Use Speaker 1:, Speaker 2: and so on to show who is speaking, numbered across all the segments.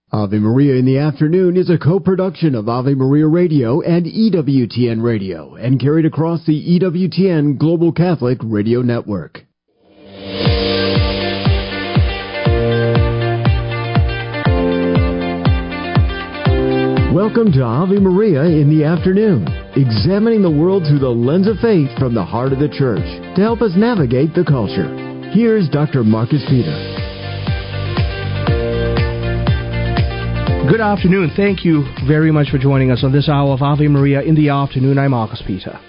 Speaker 1: Ave Maria in the Afternoon is a co-production of Ave Maria Radio and EWTN Radio and carried across the EWTN Global Catholic Radio Network. Welcome to Ave Maria in the Afternoon, examining the world through the lens of faith from the heart of the Church to help us navigate the culture. Here's Dr. Marcus Peter.
Speaker 2: Good afternoon. Thank you very much for joining us on this hour of Ave Maria in the Afternoon. I'm Marcus Peter.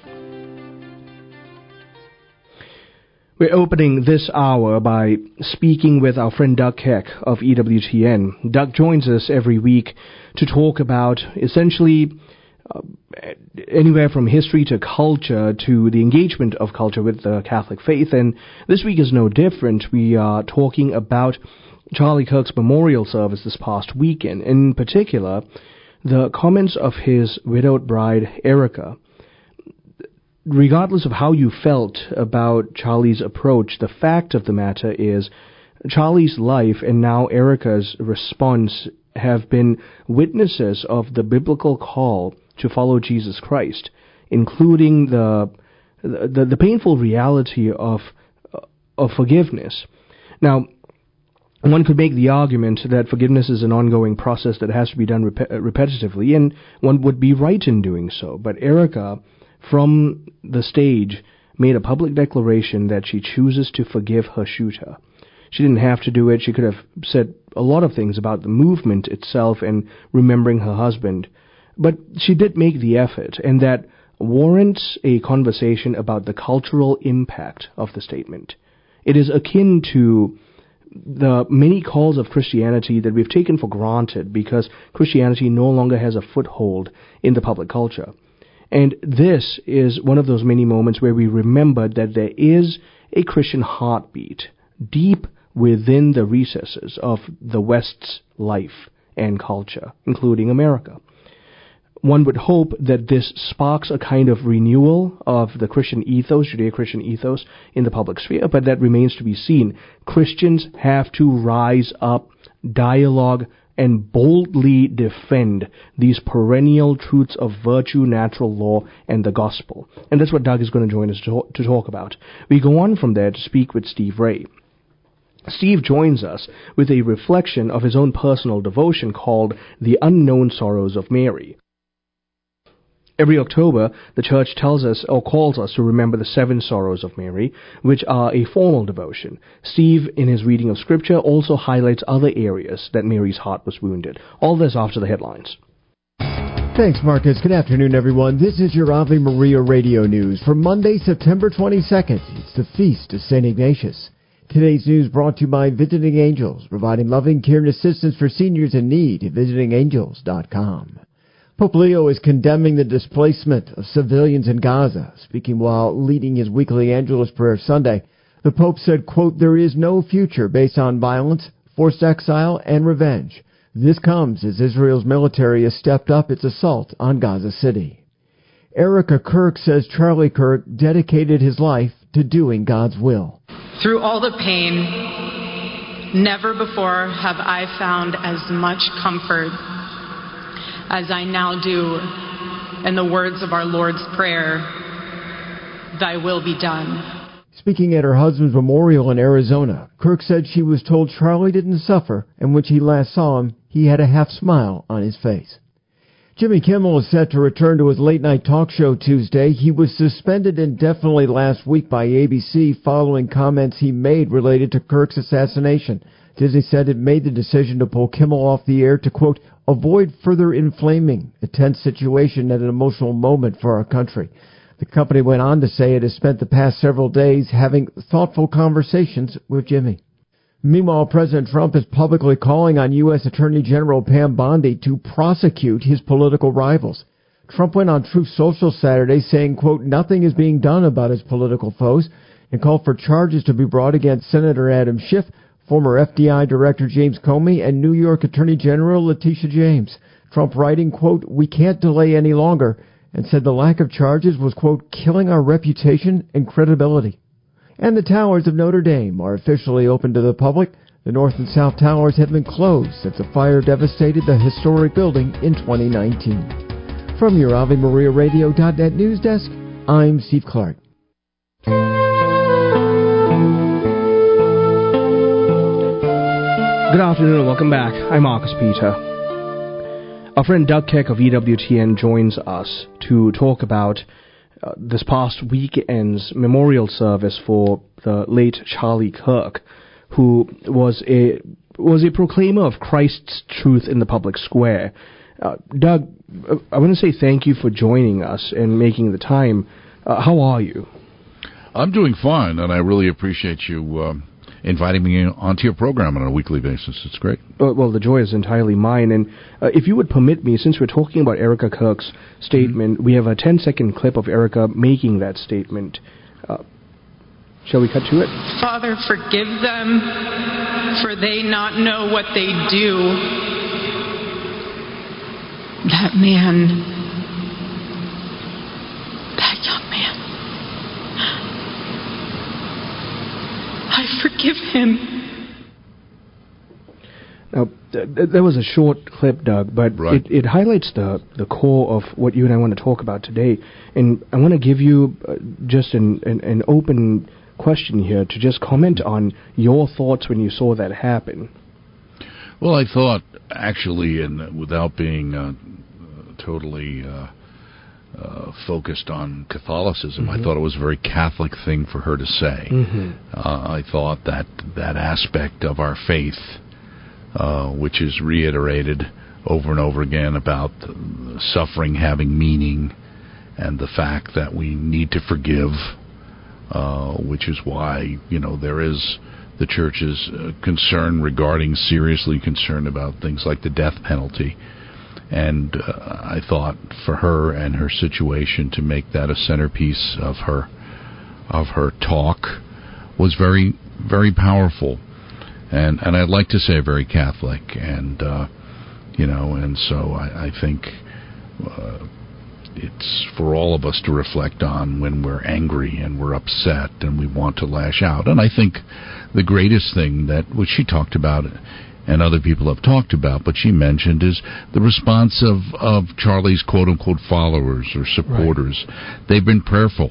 Speaker 2: We're opening this hour by speaking with our friend Doug Keck of EWTN. Doug joins us every week to talk about essentially anywhere from history to culture to the engagement of culture with the Catholic faith. And this week is no different. We are talking about Charlie Kirk's memorial service this past weekend, in particular, the comments of his widowed bride, Erica. Regardless of how you felt about Charlie's approach, the fact of the matter is Charlie's life and now Erica's response have been witnesses of the biblical call to follow Jesus Christ, including the painful reality of forgiveness. Now, one could make the argument that forgiveness is an ongoing process that has to be done repetitively, and one would be right in doing so. But Erica, from the stage, made a public declaration that she chooses to forgive her shooter. She didn't have to do it. She could have said a lot of things about the movement itself and remembering her husband. But she did make the effort, and that warrants a conversation about the cultural impact of the statement. It is akin to the many calls of Christianity that we've taken for granted because Christianity no longer has a foothold in the public culture. And this is one of those many moments where we remember that there is a Christian heartbeat deep within the recesses of the West's life and culture, including America. One would hope that this sparks a kind of renewal of the Christian ethos, Judeo-Christian ethos, in the public sphere, but that remains to be seen. Christians have to rise up, dialogue, and boldly defend these perennial truths of virtue, natural law, and the gospel. And that's what Doug is going to join us to talk about. We go on from there to speak with Steve Ray. Steve joins us with a reflection of his own personal devotion called The Unknown Sorrows of Mary. Every October, the Church tells us or calls us to remember the 7 sorrows of Mary, which are a formal devotion. Steve, in his reading of Scripture, also highlights other areas that Mary's heart was wounded. All this after the headlines.
Speaker 1: Thanks, Marcus. Good afternoon, everyone. This is your Ave Maria Radio News for Monday, September 22nd. It's the Feast of St. Ignatius. Today's news brought to you by Visiting Angels, providing loving care and assistance for seniors in need at visitingangels.com. Pope Leo is condemning the displacement of civilians in Gaza. Speaking while leading his weekly Angelus Prayer Sunday, the Pope said, quote, "There is no future based on violence, forced exile, and revenge. This comes as Israel's military has stepped up its assault on Gaza City." Erica Kirk says Charlie Kirk dedicated his life to doing God's will.
Speaker 3: Through all the pain, never before have I found as much comfort as I now do in the words of our Lord's Prayer, "Thy will be done."
Speaker 1: Speaking at her husband's memorial in Arizona, Kirk said she was told Charlie didn't suffer, and when she last saw him, he had a half smile on his face. Jimmy Kimmel is set to return to his late-night talk show Tuesday. He was suspended indefinitely last week by ABC following comments he made related to Kirk's assassination. Disney said it made the decision to pull Kimmel off the air to, quote, "avoid further inflaming a tense situation at an emotional moment for our country." The company went on to say it has spent the past several days having thoughtful conversations with Jimmy. Meanwhile, President Trump is publicly calling on U.S. Attorney General Pam Bondi to prosecute his political rivals. Trump went on Truth Social Saturday saying, quote, "nothing is being done about his political foes," and called for charges to be brought against Senator Adam Schiff, former FBI Director James Comey, and New York Attorney General Letitia James. Trump writing, quote, "we can't delay any longer," and said the lack of charges was, quote, "killing our reputation and credibility." And the towers of Notre Dame are officially open to the public. The north and south towers have been closed since a fire devastated the historic building in 2019. From your AveMariaRadio.net news desk, I'm Steve Clark.
Speaker 2: Good afternoon and welcome back. I'm Marcus Peter. Our friend Doug Keck of EWTN joins us to talk about this past weekend's memorial service for the late Charlie Kirk, who was a proclaimer of Christ's truth in the public square. Doug, I want to say thank you for joining us and making the time. How are you?
Speaker 4: I'm doing fine, and I really appreciate you inviting me onto your program on a weekly basis. It's great.
Speaker 2: Well, the joy is entirely mine. And if you would permit me, since we're talking about Erica Kirk's statement, we have a 10-second clip of Erica making that statement. Shall we cut to it?
Speaker 3: Father, forgive them, for they not know what they do. That man, that young man, I forgive him.
Speaker 2: Now, that was a short clip, Doug, but
Speaker 4: right.
Speaker 2: it highlights the core of what you and I want to talk about today. And I want to give you just an open question here to just comment on your thoughts when you saw that happen.
Speaker 4: Well, I thought, actually, and without being totally focused on Catholicism, I thought it was a very Catholic thing for her to say. I thought that aspect of our faith, which is reiterated over and over again about suffering having meaning and the fact that we need to forgive, which is why, there is the Church's seriously concerned about things like the death penalty. And I thought for her and her situation to make that a centerpiece of her talk was very, very powerful. And I'd like to say very Catholic. And, and so I think it's for all of us to reflect on when we're angry and we're upset and we want to lash out. And I think the greatest thing which she talked about and other people have talked about, but she mentioned, is the response of Charlie's quote-unquote followers or supporters. Right. They've been prayerful.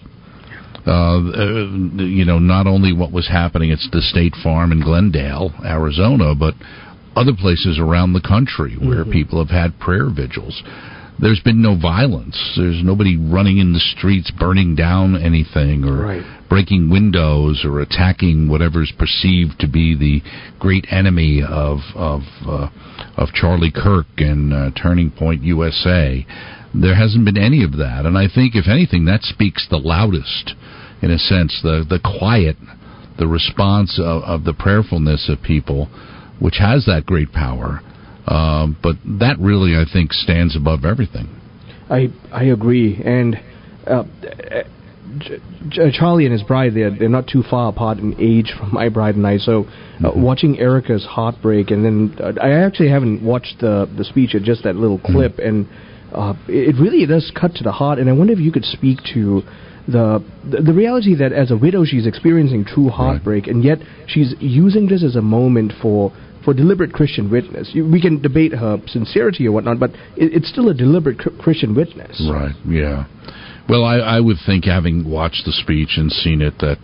Speaker 4: Not only what was happening at the State Farm in Glendale, Arizona, but other places around the country where people have had prayer vigils. There's been no violence. There's nobody running in the streets, burning down anything, or breaking windows, or attacking whatever's perceived to be the great enemy of Charlie Kirk and Turning Point USA. There hasn't been any of that, and I think, if anything, that speaks the loudest, in a sense, the quiet, the response of the prayerfulness of people, which has that great power. But that really, I think, stands above everything.
Speaker 2: I agree. And Charlie and his bride, they're not too far apart in age from my bride and I. So watching Erica's heartbreak, and then I actually haven't watched the speech, just that little clip, and it really does cut to the heart. And I wonder if you could speak to the reality that as a widow she's experiencing true heartbreak, and yet she's using this as a moment for deliberate Christian witness. We can debate her sincerity or whatnot, but it's still a deliberate Christian witness.
Speaker 4: Right, yeah. Well, I would think, having watched the speech and seen it, that,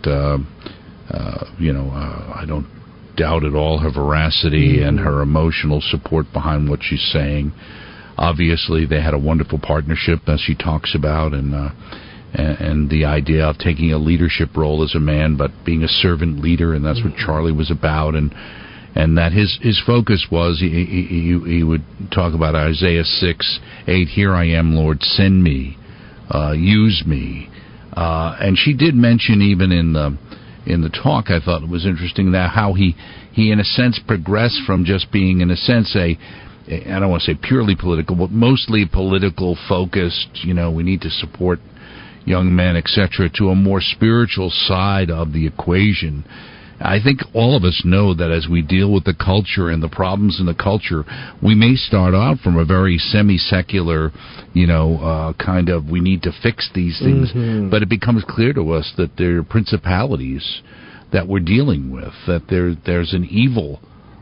Speaker 4: I don't doubt at all her veracity and her emotional support behind what she's saying. Obviously, they had a wonderful partnership, as she talks about, and the idea of taking a leadership role as a man, but being a servant leader, and that's what Charlie was about, and that his focus was, he would talk about Isaiah 6:8, "Here I am, Lord, send me, use me." And she did mention, even in the talk, I thought it was interesting, that how he in a sense progressed from just being, in a sense, I don't want to say purely political, but mostly political focused, we need to support young men, etc., to a more spiritual side of the equation. I think all of us know that as we deal with the culture and the problems in the culture, we may start out from a very semi-secular, kind of, we need to fix these things, but it becomes clear to us that there are principalities that we're dealing with, that there's an evil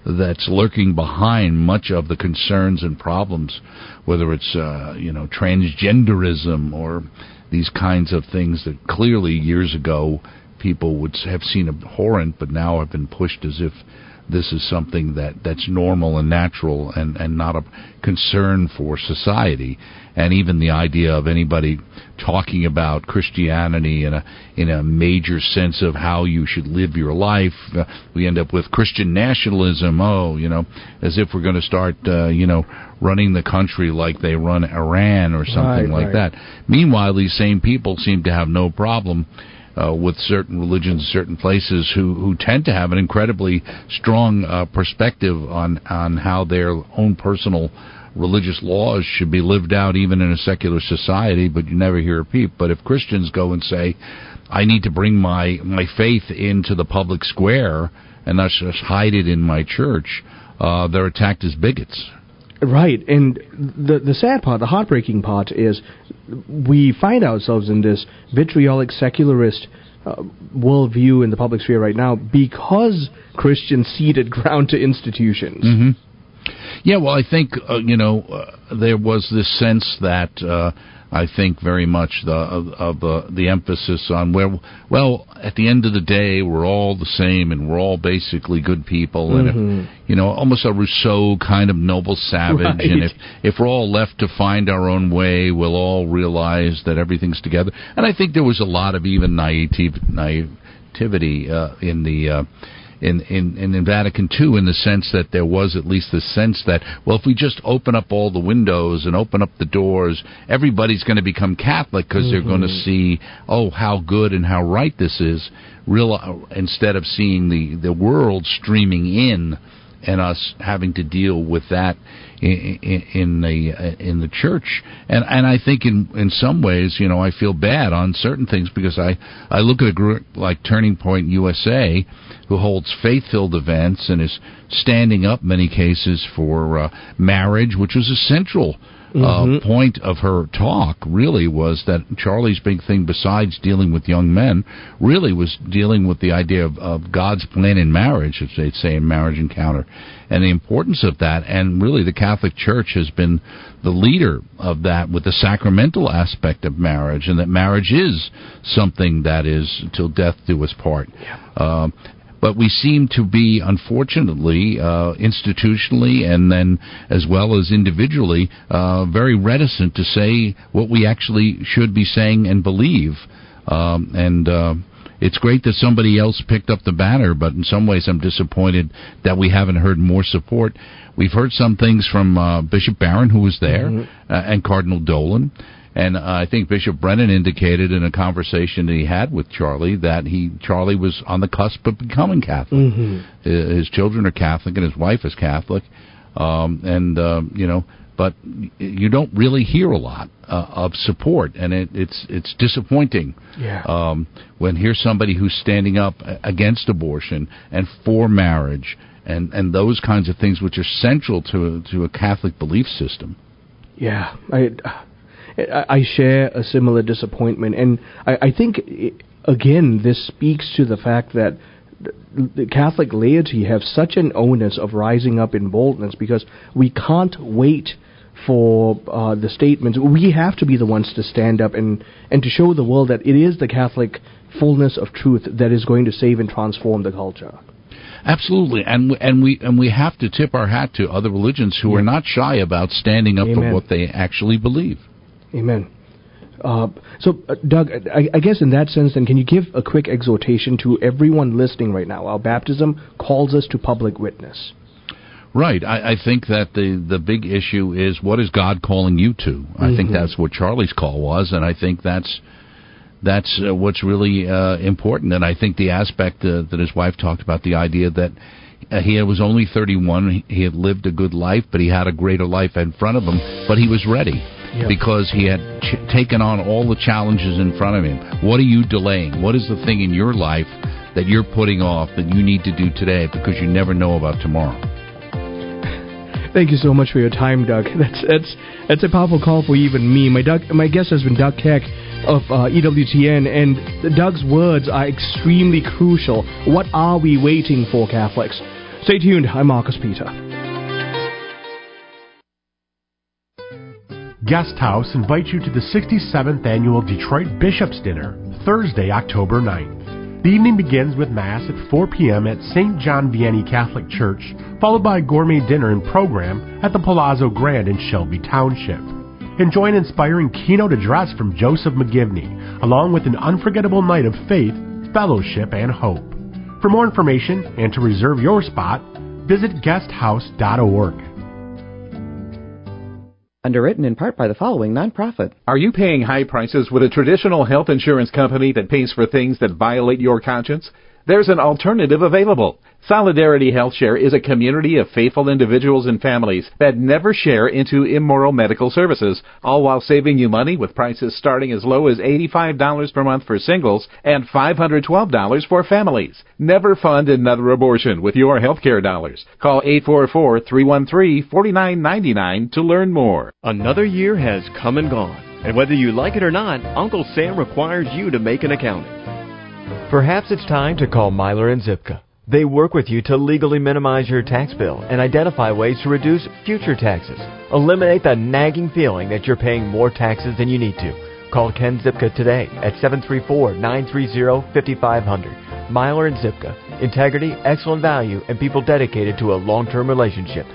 Speaker 4: that's lurking behind much of the concerns and problems, whether it's transgenderism or these kinds of things that clearly years ago people would have seen abhorrent, but now have been pushed as if this is something that's normal and natural and not a concern for society. And even the idea of anybody talking about Christianity in a major sense of how you should live your life, we end up with Christian nationalism. As if we're going to start, running the country like they run Iran or something like that. Meanwhile, these same people seem to have no problem with certain religions, certain places, who tend to have an incredibly strong perspective on how their own personal religious laws should be lived out even in a secular society, but you never hear a peep. But if Christians go and say, I need to bring my faith into the public square and not just hide it in my church, they're attacked as bigots.
Speaker 2: Right, and the sad part, the heartbreaking part is we find ourselves in this vitriolic secularist worldview in the public sphere right now because Christians ceded ground to institutions.
Speaker 4: Mm-hmm. Yeah, well, I think, there was this sense that I think very much the emphasis on at the end of the day, we're all the same and we're all basically good people. And, almost a Rousseau kind of noble savage. Right. And if we're all left to find our own way, we'll all realize that everything's together. And I think there was a lot of even naivety in Vatican II, in the sense that there was at least the sense that, well, if we just open up all the windows and open up the doors, everybody's going to become Catholic because they're going to see, how good and how right this is, instead of seeing the world streaming in and us having to deal with that in the church. And I think in some ways, I feel bad on certain things, because I look at a group like Turning Point USA, who holds faith-filled events and is standing up in many cases for marriage, which was a central point of her talk, really, was that Charlie's big thing, besides dealing with young men, really was dealing with the idea of God's plan in marriage, as they'd say in Marriage Encounter, and the importance of that. And really the Catholic Church has been the leader of that with the sacramental aspect of marriage, and that marriage is something that is till death do us part. Yeah. But we seem to be, unfortunately, institutionally and then as well as individually, very reticent to say what we actually should be saying and believe. It's great that somebody else picked up the banner, but in some ways I'm disappointed that we haven't heard more support. We've heard some things from Bishop Barron, who was there, and Cardinal Dolan. And I think Bishop Brennan indicated in a conversation that he had with Charlie that Charlie was on the cusp of becoming Catholic. His children are Catholic and his wife is Catholic. But you don't really hear a lot of support, and it's disappointing when here's somebody who's standing up against abortion and for marriage and those kinds of things which are central to a Catholic belief system. Yeah,
Speaker 2: I share a similar disappointment, and I think, again, this speaks to the fact that the Catholic laity have such an onus of rising up in boldness, because we can't wait for the statements. We have to be the ones to stand up and to show the world that it is the Catholic fullness of truth that is going to save and transform the culture.
Speaker 4: Absolutely, and we have to tip our hat to other religions who are not shy about standing up for what they actually believe.
Speaker 2: Amen. So, Doug, I guess in that sense, then, can you give a quick exhortation to everyone listening right now? Our baptism calls us to public witness.
Speaker 4: Right. I think that the big issue is, what is God calling you to? I think that's what Charlie's call was, and I think that's what's really important. And I think the aspect that his wife talked about, the idea that he was only 31, he had lived a good life, but he had a greater life in front of him, but he was ready. Yep. Because he had taken on all the challenges in front of him. What are you delaying? What is the thing in your life that you're putting off that you need to do today, because you never know about tomorrow?
Speaker 2: Thank you so much for your time, Doug. That's a powerful call for even me. My guest has been Doug Keck of EWTN, and Doug's words are extremely crucial. What are we waiting for, Catholics? Stay tuned. I'm Marcus Peter.
Speaker 5: Guest House invites you to the 67th Annual Detroit Bishops' Dinner, Thursday, October 9th. The evening begins with Mass at 4 p.m. at St. John Vianney Catholic Church, followed by a gourmet dinner and program at the Palazzo Grand in Shelby Township. Enjoy an inspiring keynote address from Joseph McGivney, along with an unforgettable night of faith, fellowship, and hope. For more information and to reserve your spot, visit guesthouse.org.
Speaker 6: Underwritten in part by the following nonprofit.
Speaker 7: Are you paying high prices with a traditional health insurance company that pays for things that violate your conscience? There's an alternative available. Solidarity HealthShare is a community of faithful individuals and families that never share into immoral medical services, all while saving you money with prices starting as low as $85 per month for singles and $512 for families. Never fund another abortion with your healthcare dollars. Call 844-313-4999 to learn more.
Speaker 8: Another year has come and gone, and whether you like it or not, Uncle Sam requires you to make an accounting.
Speaker 1: Perhaps it's time to call Myler and Zipka. They work with you to legally minimize your tax bill and identify ways to reduce future taxes. Eliminate the nagging feeling that you're paying more taxes than you need to. Call Ken Zipka today at 734-930-5500. Myler and Zipka. Integrity, excellent value, and people dedicated to a long-term relationship.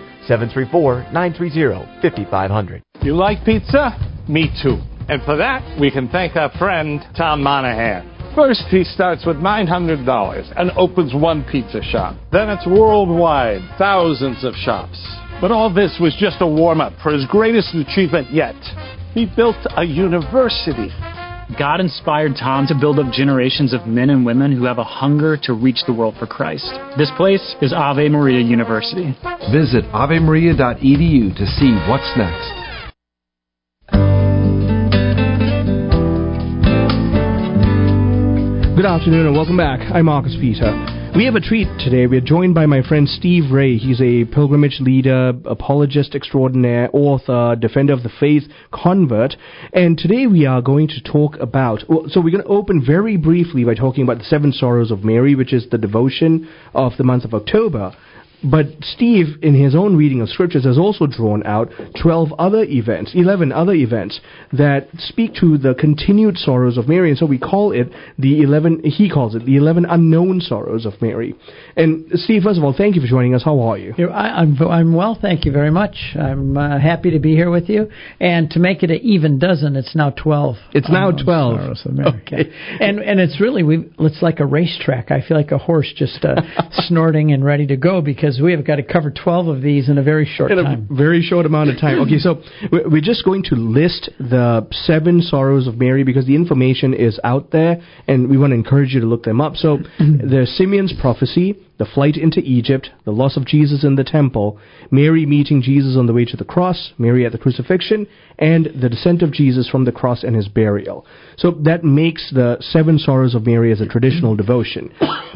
Speaker 1: 734-930-5500.
Speaker 9: You like pizza? Me too. And for that, we can thank our friend Tom Monahan. First, he starts with $900 and opens one pizza shop. Then it's worldwide, thousands of shops. But all this was just a warm-up for his greatest achievement yet. He built a university.
Speaker 10: God inspired Tom to build up generations of men and women who have a hunger to reach the world for Christ. This place is Ave Maria University.
Speaker 11: Visit avemaria.edu to see what's next.
Speaker 2: Good afternoon and welcome back. I'm Marcus Peter. We have a treat today. We're joined by my friend Steve Ray. He's a pilgrimage leader, apologist extraordinaire, author, defender of the faith, convert. And today we are going to talk about, so we're going to open very briefly by talking about the Seven Sorrows of Mary, which is the devotion of the month of October. But Steve, in his own reading of scriptures, has also drawn out 11 other events that speak to the continued sorrows of Mary. And so we call it he calls it the 11 unknown sorrows of Mary. And Steve, first of all, thank you for joining us. How are you?
Speaker 12: I'm well, thank you very much. I'm happy to be here with you. And to make it an even dozen, it's now 12.
Speaker 2: It's now 12.
Speaker 12: Sorrows of Mary. Okay. And it's really, it's like a racetrack. I feel like a horse just snorting and ready to go, because we have got to cover 12 of these in a very short time.
Speaker 2: A very short amount of time. Okay, so we're just going to list the 7 sorrows of Mary because the information is out there, and we want to encourage you to look them up. So there's Simeon's prophecy, the flight into Egypt, the loss of Jesus in the temple, Mary meeting Jesus on the way to the cross, Mary at the crucifixion, and the descent of Jesus from the cross and his burial. So that makes the 7 sorrows of Mary as a traditional devotion.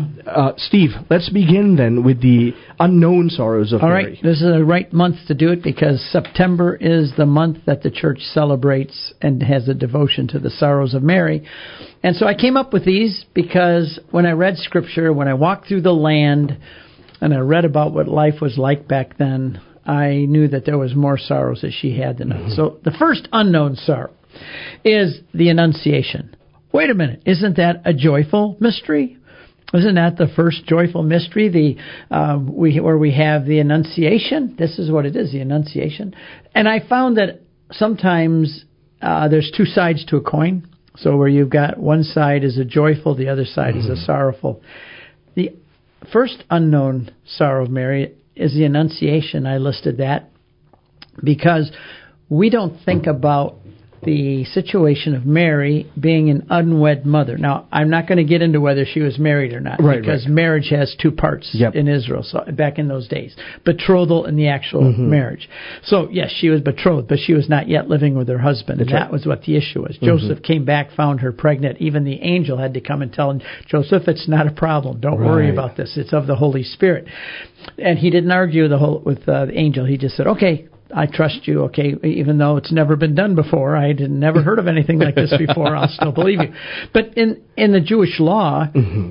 Speaker 2: Steve, let's begin then with the unknown sorrows of Mary.
Speaker 12: All right, this is the right month to do it because September is the month that the church celebrates and has a devotion to the sorrows of Mary. And so I came up with these because when I read Scripture, when I walked through the land and I read about what life was like back then, I knew that there was more sorrows that she had than us. So the first unknown sorrow is the Annunciation. Wait a minute, isn't that a joyful mystery? Isn't that the first joyful mystery, where we have the Annunciation? This is what it is, the Annunciation. And I found that sometimes there's 2 sides to a coin. So where you've got one side is a joyful, the other side is a sorrowful. The first unknown sorrow of Mary is the Annunciation. I listed that because we don't think about the situation of Mary being an unwed mother. Now, I'm not going to get into whether she was married or not, because marriage has 2 parts in Israel, so back in those days. Betrothal and the actual marriage. So, yes, she was betrothed, but she was not yet living with her husband, and that was what the issue was. Joseph came back, found her pregnant. Even the angel had to come and tell him, Joseph, it's not a problem. Don't worry about this. It's of the Holy Spirit. And he didn't argue with the angel. He just said, okay, I trust you, okay, even though it's never been done before. I had never heard of anything like this before. I'll still believe you. But in the Jewish law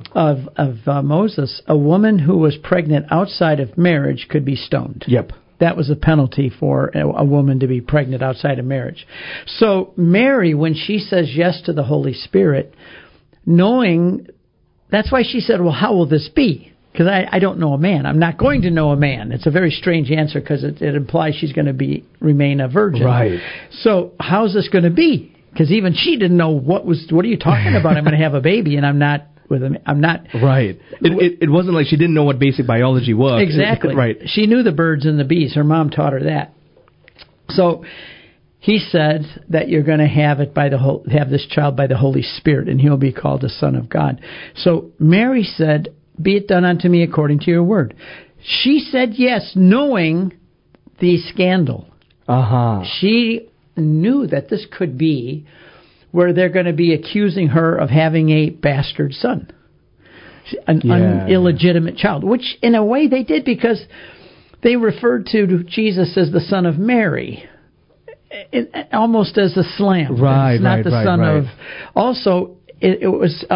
Speaker 12: of Moses, a woman who was pregnant outside of marriage could be stoned.
Speaker 2: Yep.
Speaker 12: That was a penalty for a woman to be pregnant outside of marriage. So Mary, when she says yes to the Holy Spirit, knowing, that's why she said, well, how will this be? Because I don't know a man. I'm not going to know a man. It's a very strange answer because it implies she's going to remain a virgin.
Speaker 2: Right.
Speaker 12: So how's this going to be? Because even she didn't know what are you talking about? I'm going to have a baby and I'm not with him. I'm not.
Speaker 2: Right. It wasn't like she didn't know what basic biology was.
Speaker 12: Exactly.
Speaker 2: Right.
Speaker 12: She knew the birds and the bees. Her mom taught her that. So he said that you're going to have this child by the Holy Spirit, and he'll be called the Son of God. So Mary said, be it done unto me according to your word. She said yes, knowing the scandal. She knew that this could be where they're going to be accusing her of having a bastard son, an illegitimate child, which in a way they did because they referred to Jesus as the son of Mary, almost as a slam.
Speaker 2: Right,
Speaker 12: it's not the son of. Also, it was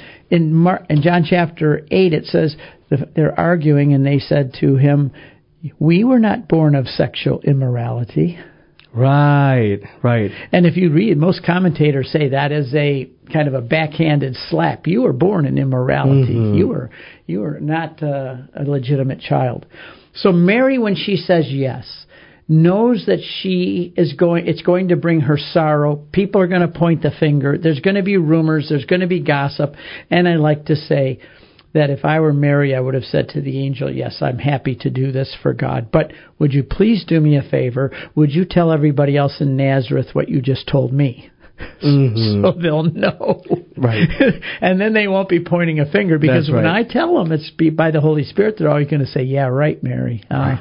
Speaker 12: in John chapter 8. It says they're arguing, and they said to him, "We were not born of sexual immorality."
Speaker 2: Right.
Speaker 12: And if you read, most commentators say that is a kind of a backhanded slap. You were born in immorality. You were not a legitimate child. So Mary, when she says yes, knows that it's going to bring her sorrow. People are going to point the finger. There's going to be rumors. There's going to be gossip. And I like to say that if I were Mary, I would have said to the angel, yes, I'm happy to do this for God. But would you please do me a favor? Would you tell everybody else in Nazareth what you just told me? So they'll know.
Speaker 2: Right.
Speaker 12: And then they won't be pointing a finger because when I tell them it's by the Holy Spirit, they're always going to say, yeah, right, Mary.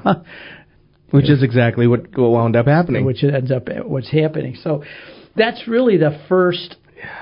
Speaker 2: Which is exactly what wound up happening.
Speaker 12: Which ends up what's happening. So that's really the first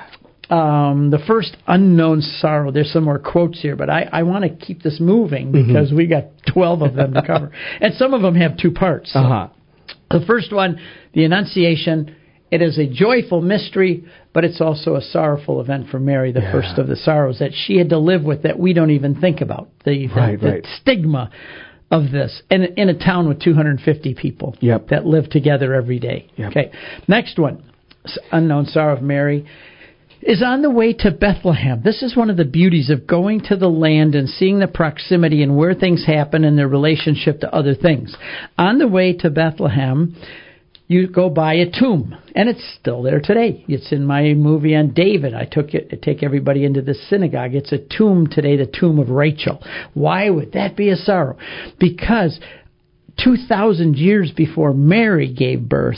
Speaker 12: unknown sorrow. There's some more quotes here, but I want to keep this moving because we got 12 of them to cover. And some of them have two parts. So the first one, the Annunciation, it is a joyful mystery, but it's also a sorrowful event for Mary, the first of the sorrows that she had to live with that we don't even think about. The stigma of this, and in a town with 250 people that live together every day. Okay, next one, unknown sorrow of Mary, is on the way to Bethlehem. This is one of the beauties of going to the land and seeing the proximity and where things happen and their relationship to other things. On the way to Bethlehem, you go by a tomb, and it's still there today. It's in my movie on David. I take everybody into the synagogue. It's a tomb today, the tomb of Rachel. Why would that be a sorrow? Because 2,000 years before Mary gave birth,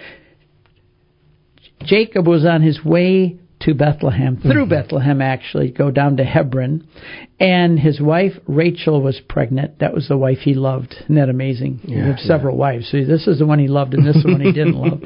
Speaker 12: Jacob was on his way to Bethlehem, through Bethlehem actually, go down to Hebron, and his wife Rachel was pregnant. That was the wife he loved. Isn't that amazing? He had several wives. So this is the one he loved, and this is the one he didn't love.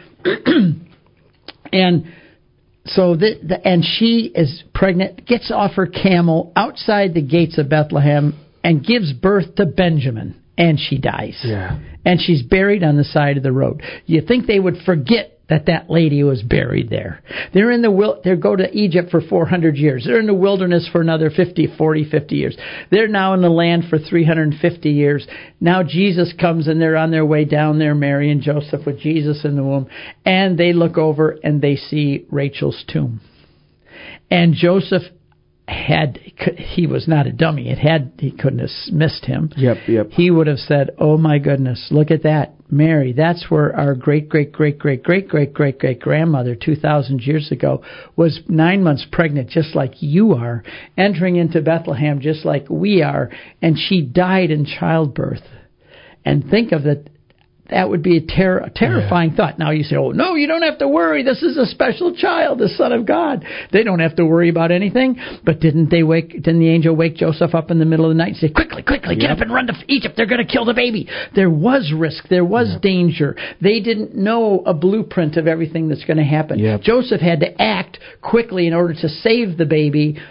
Speaker 12: And so and she is pregnant, gets off her camel outside the gates of Bethlehem, and gives birth to Benjamin, and she dies. And she's buried on the side of the road. You think they would forget that lady was buried there. They're in they go to Egypt for 400 years. They're in the wilderness for another 50 years. They're now in the land for 350 years. Now Jesus comes and they're on their way down there, Mary and Joseph with Jesus in the womb, and they look over and they see Rachel's tomb. And Joseph he was not a dummy. He couldn't have missed him. He would have said, oh my goodness, look at that. Mary, that's where our great-great-great-great-great-great-great-grandmother 2,000 years ago was 9 months pregnant, just like you are, entering into Bethlehem just like we are, and she died in childbirth. And think of that. That would be a terrifying thought. Now you say, oh, no, you don't have to worry. This is a special child, the Son of God. They don't have to worry about anything. But didn't the angel wake Joseph up in the middle of the night and say, quickly, get up and run to Egypt. They're going to kill the baby. There was risk. There was danger. They didn't know a blueprint of everything that's going to happen. Joseph had to act quickly in order to save the baby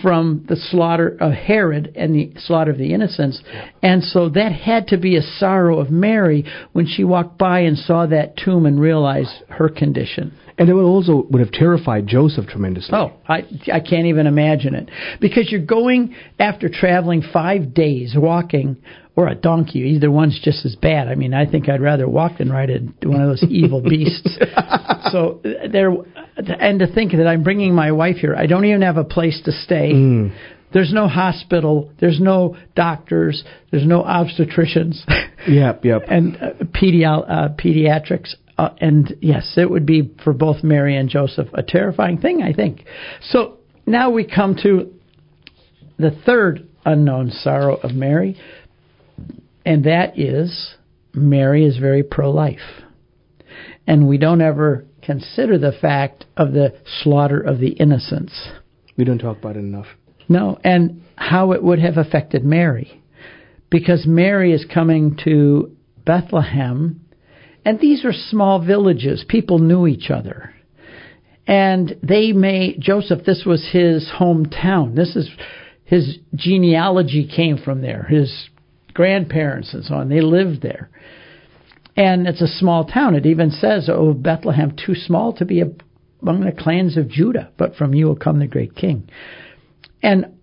Speaker 12: from the slaughter of Herod and the slaughter of the innocents. And so that had to be a sorrow of Mary when she walked by and saw that tomb and realized her condition.
Speaker 2: And it would have terrified Joseph tremendously.
Speaker 12: Oh, I can't even imagine it. Because you're going after traveling 5 days, walking, or a donkey. Either one's just as bad. I mean, I think I'd rather walk than ride one of those evil beasts. So and to think that I'm bringing my wife here, I don't even have a place to stay. There's no hospital. There's no doctors. There's no obstetricians.
Speaker 2: Yep.
Speaker 12: And pediatrics. And yes, it would be for both Mary and Joseph a terrifying thing, I think. So now we come to the third unknown sorrow of Mary, and that is Mary is very pro-life. And we don't ever consider the fact of the slaughter of the innocents.
Speaker 2: We don't talk about it enough.
Speaker 12: No, and how it would have affected Mary. Because Mary is coming to Bethlehem, and these are small villages. People knew each other. And Joseph, this was his hometown. His genealogy came from there. His grandparents and so on, they lived there. And it's a small town. It even says, "Oh, Bethlehem, too small to be among the clans of Judah, but from you will come the great king." And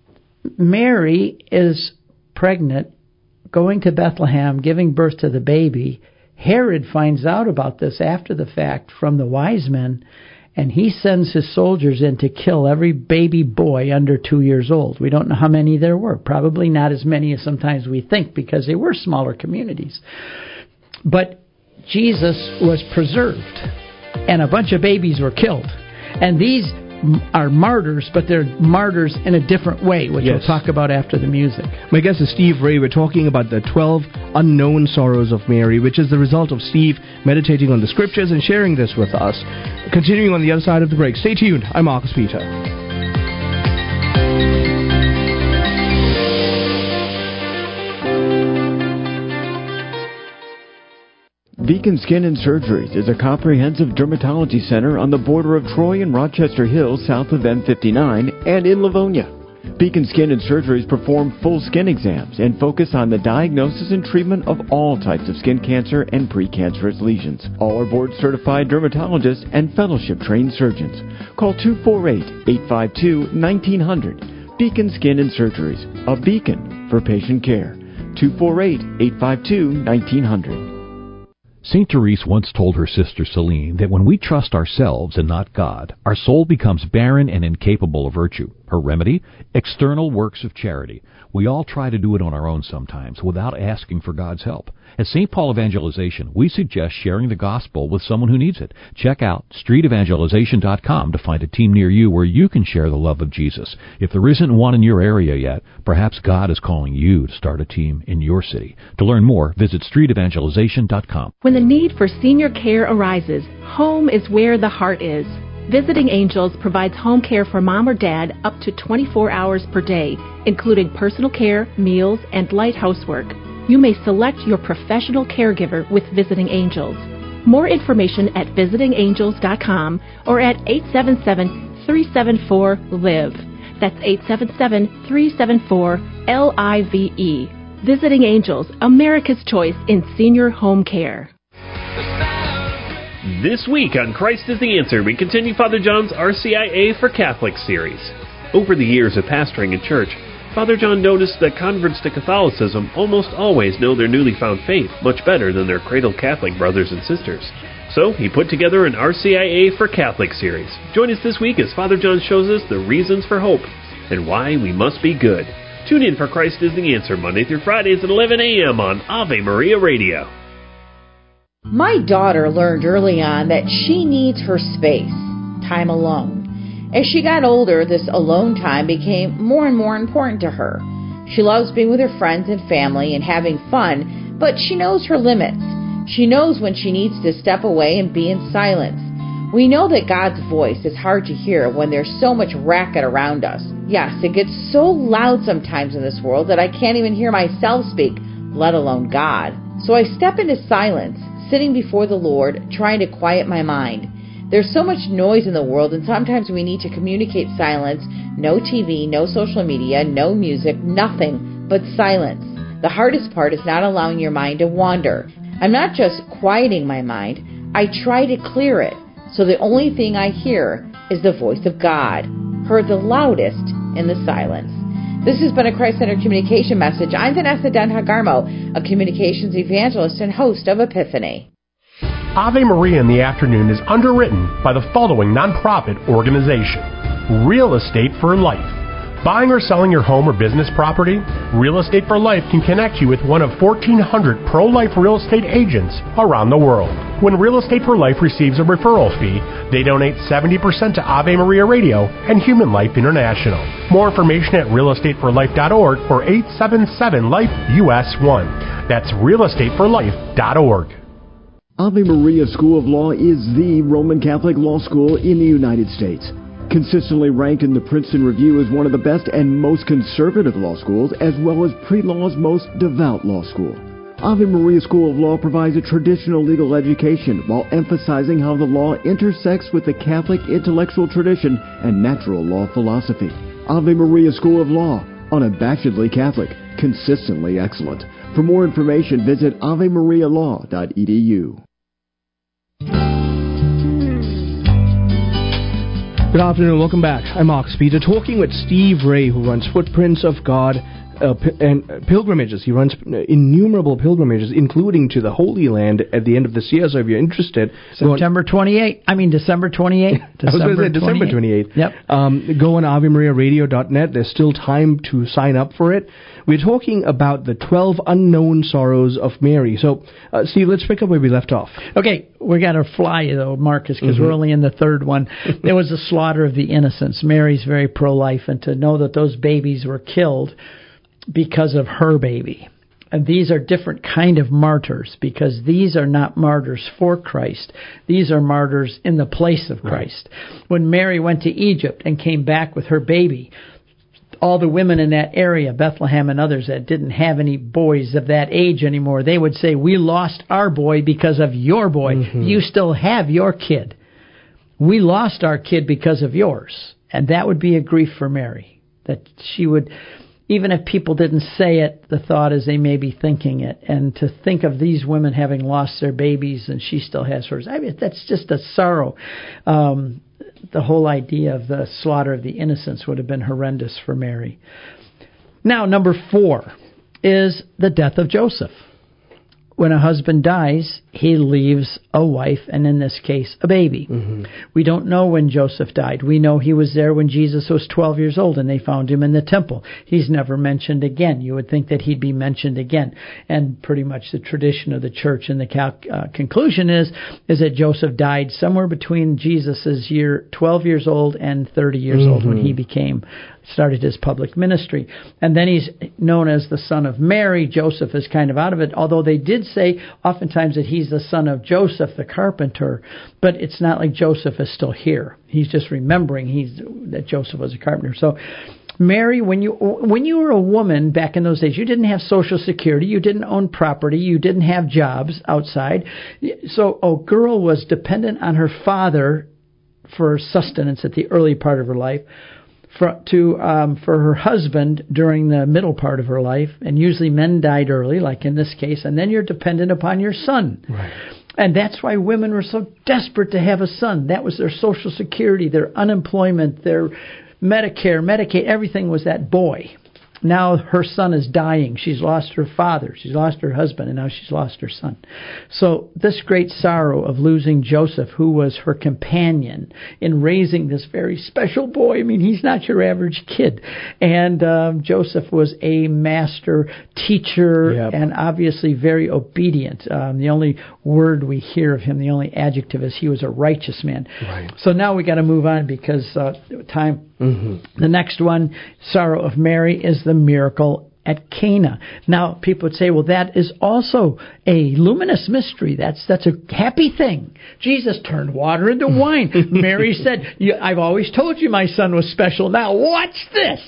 Speaker 12: Mary is pregnant, going to Bethlehem, giving birth to the baby. Herod finds out about this after the fact from the wise men, and he sends his soldiers in to kill every baby boy under 2 years old. We don't know how many there were. Probably not as many as sometimes we think, because they were smaller communities. But Jesus was preserved, and a bunch of babies were killed. And these are martyrs, but they're martyrs in a different way, which we'll talk about after the music.
Speaker 2: My guest is Steve Ray. We're talking about the 12 unknown sorrows of Mary, which is the result of Steve meditating on the scriptures and sharing this with us. Continuing on the other side of the break. Stay tuned. I'm Marcus Peter.
Speaker 1: Beacon Skin and Surgeries is a comprehensive dermatology center on the border of Troy and Rochester Hills south of M59 and in Livonia. Beacon Skin and Surgeries perform full skin exams and focus on the diagnosis and treatment of all types of skin cancer and precancerous lesions. All are board-certified dermatologists and fellowship-trained surgeons. Call 248-852-1900. Beacon Skin and Surgeries, a beacon for patient care. 248-852-1900.
Speaker 13: St. Therese once told her sister Celine that when we trust ourselves and not God, our soul becomes barren and incapable of virtue. Her remedy? External works of charity. We all try to do it on our own sometimes without asking for God's help. At St. Paul Evangelization, we suggest sharing the gospel with someone who needs it. Check out streetevangelization.com to find a team near you where you can share the love of Jesus. If there isn't one in your area yet, perhaps God is calling you to start a team in your city. To learn more, visit streetevangelization.com.
Speaker 14: When the need for senior care arises, home is where the heart is. Visiting Angels provides home care for mom or dad up to 24 hours per day, including personal care, meals, and light housework. You may select your professional caregiver with Visiting Angels. More information at visitingangels.com or at 877-374-LIVE. That's 877-374-LIVE. Visiting Angels, America's choice in senior home care.
Speaker 15: This week on Christ is the Answer, we continue Father John's RCIA for Catholics series. Over the years of pastoring in church, Father John noticed that converts to Catholicism almost always know their newly found faith much better than their cradled Catholic brothers and sisters. So he put together an RCIA for Catholics series. Join us this week as Father John shows us the reasons for hope and why we must be good. Tune in for Christ is the Answer Monday through Fridays at 11 a.m. on Ave Maria Radio.
Speaker 16: My daughter learned early on that she needs her space, time alone. As she got older, this alone time became more and more important to her. She loves being with her friends and family and having fun, but she knows her limits. She knows when she needs to step away and be in silence. We know that God's voice is hard to hear when there's so much racket around us. Yes, it gets so loud sometimes in this world that I can't even hear myself speak, let alone God. So I step into silence, sitting before the Lord, trying to quiet my mind. There's so much noise in the world, and sometimes we need to communicate silence. No TV, no social media, no music, nothing but silence. The hardest part is not allowing your mind to wander. I'm not just quieting my mind, I try to clear it, so the only thing I hear is the voice of God, heard the loudest in the silence. This has been a Christ-Centered Communication Message. I'm Vanessa Denhagarmo, a communications evangelist and host of Epiphany.
Speaker 5: Ave Maria in the Afternoon is underwritten by the following nonprofit organization: Real Estate for Life. Buying or selling your home or business property? Real Estate for Life can connect you with one of 1,400 pro-life real estate agents around the world. When Real Estate for Life receives a referral fee, they donate 70% to Ave Maria Radio and Human Life International. More information at realestateforlife.org or 877-LIFE-US1. That's realestateforlife.org.
Speaker 1: Ave Maria School of Law is the Roman Catholic law school in the United States. Consistently ranked in the Princeton Review as one of the best and most conservative law schools, as well as pre-law's most devout law school. Ave Maria School of Law provides a traditional legal education while emphasizing how the law intersects with the Catholic intellectual tradition and natural law philosophy. Ave Maria School of Law, unabashedly Catholic, consistently excellent. For more information, visit avemarialaw.edu.
Speaker 2: Good afternoon, welcome back. I'm Mark Speeder, talking with Steve Ray, who runs Footprints of God and pilgrimages. He runs innumerable pilgrimages, including to the Holy Land at the end of this year. So if you're interested,
Speaker 12: December 28th. December 28th.
Speaker 2: I was going to say December 28th.
Speaker 12: Yep.
Speaker 2: Go on AveMariaRadio.net. There's still time to sign up for it. We're talking about the 12 unknown sorrows of Mary. So, Steve, let's pick up where we left off.
Speaker 12: Okay, we got to fly, though, Marcus, because we're only in the third one. There was a slaughter of the innocents. Mary's very pro-life, and to know that those babies were killed because of her baby. And these are different kind of martyrs, because these are not martyrs for Christ. These are martyrs in the place of Christ. Right. When Mary went to Egypt and came back with her baby, all the women in that area, Bethlehem and others that didn't have any boys of that age anymore, they would say, we lost our boy because of your boy. You still have your kid. We lost our kid because of yours. And that would be a grief for Mary, that she would... Even if people didn't say it, the thought is they may be thinking it. And to think of these women having lost their babies and she still has hers, I mean, that's just a sorrow. The whole idea of the slaughter of the innocents would have been horrendous for Mary. Now, number 4 is the death of Joseph. When a husband dies, he leaves a wife, and in this case, a baby. We don't know when Joseph died. We know he was there when Jesus was 12 years old, and they found him in the temple. He's never mentioned again. You would think that he'd be mentioned again. And pretty much the tradition of the church and the conclusion is that Joseph died somewhere between Jesus' 12 years old and 30 years old when he started his public ministry. And then he's known as the son of Mary. Joseph is kind of out of it, although they did say oftentimes that he's the son of Joseph the carpenter, but it's not like Joseph is still here. He's just remembering that Joseph was a carpenter. So Mary, when you were a woman back in those days, you didn't have Social Security, you didn't own property, you didn't have jobs outside. So a girl was dependent on her father for sustenance at the early part of her life, for her husband during the middle part of her life, and usually men died early, like in this case, and then you're dependent upon your son. Right. And that's why women were so desperate to have a son. That was their Social Security, their unemployment, their Medicare, Medicaid, everything was that boy. Now her son is dying. She's lost her father. She's lost her husband, and now she's lost her son. So this great sorrow of losing Joseph, who was her companion in raising this very special boy. I mean, he's not your average kid. And Joseph was a master teacher and obviously very obedient. The only word we hear of him, the only adjective, is he was a righteous man. Right. So now we got to move on because time. The next one, Sorrow of Mary, is the miracle at Cana. Now, people would say, well, that is also a luminous mystery. That's a happy thing. Jesus turned water into wine. Mary said, I've always told you my son was special. Now, watch this.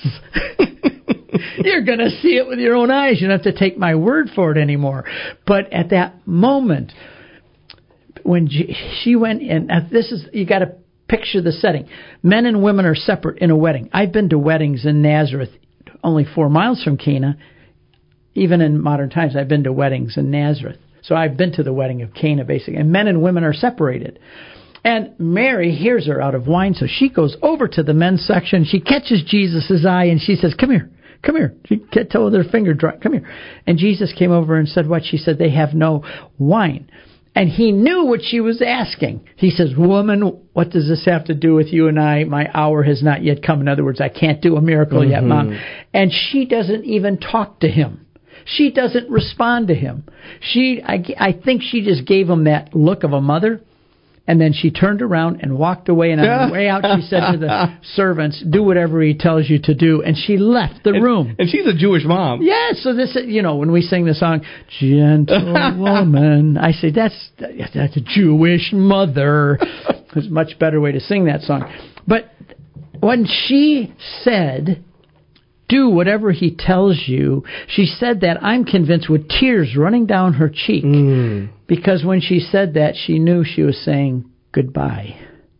Speaker 12: You're going to see it with your own eyes. You don't have to take my word for it anymore. But at that moment, when she went in, this is, you got to picture the setting. Men and women are separate in a wedding. I've been to weddings in Nazareth, only 4 miles from Cana. Even in modern times, I've been to weddings in Nazareth. So I've been to the wedding of Cana, basically. And men and women are separated. And Mary hears her out of wine, so she goes over to the men's section. She catches Jesus' eye, and she says, come here. She can't tell with her finger dry. Come here. And Jesus came over and said what? She said, they have no wine. And he knew what she was asking. He says, woman, what does this have to do with you and I? My hour has not yet come. In other words, I can't do a miracle yet, Mom. And she doesn't even talk to him. She doesn't respond to him. I think she just gave him that look of a mother. And then she turned around and walked away. And on the way out, she said to the servants, do whatever he tells you to do. And she left the room.
Speaker 2: And she's a Jewish mom.
Speaker 12: Yeah, so this, when we sing the song, Gentle Woman, I say, that's a Jewish mother. There's a much better way to sing that song. But when she said, do whatever he tells you, she said that, I'm convinced, with tears running down her cheek. Because when she said that, she knew she was saying goodbye.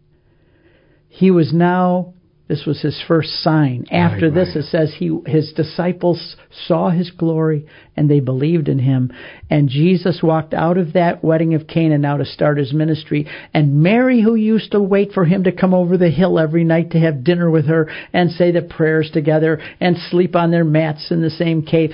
Speaker 12: He was now, this was his first sign. After this, it says his disciples saw his glory and they believed in him. And Jesus walked out of that wedding of Cana now to start his ministry. And Mary, who used to wait for him to come over the hill every night to have dinner with her and say the prayers together and sleep on their mats in the same cave,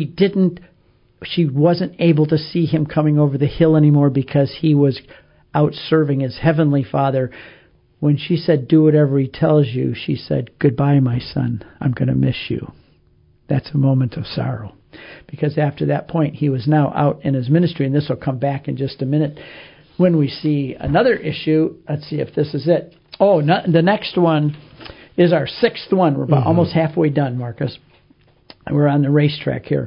Speaker 12: she wasn't able to see him coming over the hill anymore because he was out serving his heavenly Father. When she said, do whatever he tells you, she said, goodbye, my son. I'm going to miss you. That's a moment of sorrow. Because after that point, he was now out in his ministry, and this will come back in just a minute when we see another issue. Let's see if this is it. Oh, the next one is our sixth one. We're about almost halfway done, Marcus. We're on the racetrack here.